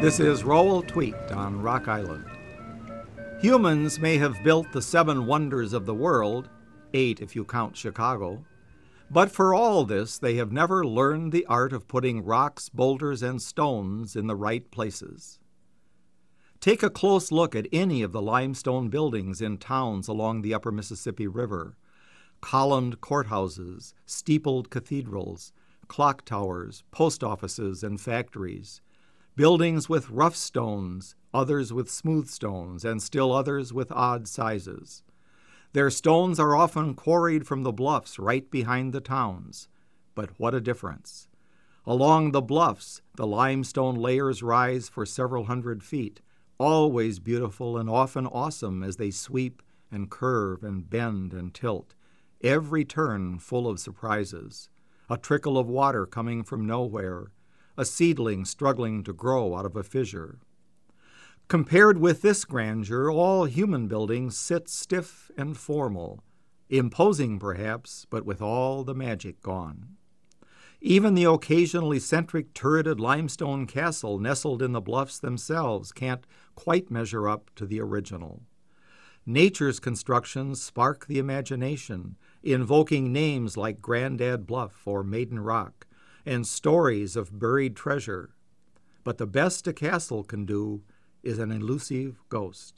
This is Roll Tweet on Rock Island. Humans may have built the 7 wonders of the world, 8 if you count Chicago, but for all this they have never learned the art of putting rocks, boulders, and stones in the right places. Take a close look at any of the limestone buildings in towns along the upper Mississippi River. Columned courthouses, steepled cathedrals, clock towers, post offices, and factories. Buildings with rough stones, others with smooth stones, and still others with odd sizes. Their stones are often quarried from the bluffs right behind the towns. But what a difference! Along the bluffs, the limestone layers rise for several hundred feet, always beautiful and often awesome as they sweep and curve and bend and tilt, every turn full of surprises. A trickle of water coming from nowhere, a seedling struggling to grow out of a fissure. Compared with this grandeur, all human buildings sit stiff and formal, imposing perhaps, but with all the magic gone. Even the occasionally eccentric turreted limestone castle nestled in the bluffs themselves can't quite measure up to the original. Nature's constructions spark the imagination, invoking names like Grandad Bluff or Maiden Rock, and stories of buried treasure. But the best a castle can do is an elusive ghost.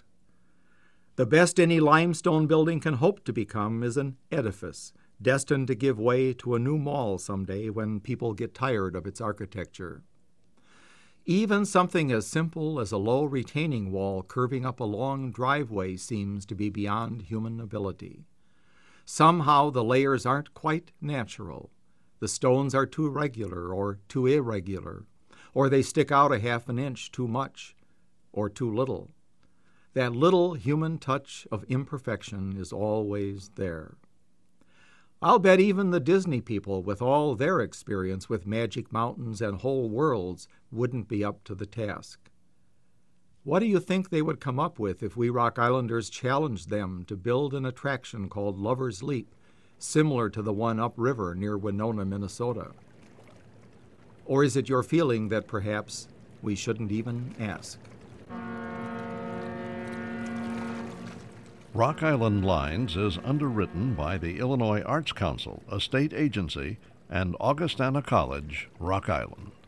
The best any limestone building can hope to become is an edifice, destined to give way to a new mall someday when people get tired of its architecture. Even something as simple as a low retaining wall curving up a long driveway seems to be beyond human ability. Somehow the layers aren't quite natural. The stones are too regular or too irregular, or they stick out a half an inch too much or too little. That little human touch of imperfection is always there. I'll bet even the Disney people, with all their experience with magic mountains and whole worlds, wouldn't be up to the task. What do you think they would come up with if we Rock Islanders challenged them to build an attraction called Lover's Leap, similar to the one upriver near Winona, Minnesota? Or is it your feeling that perhaps we shouldn't even ask? Rock Island Lines is underwritten by the Illinois Arts Council, a state agency, and Augustana College, Rock Island.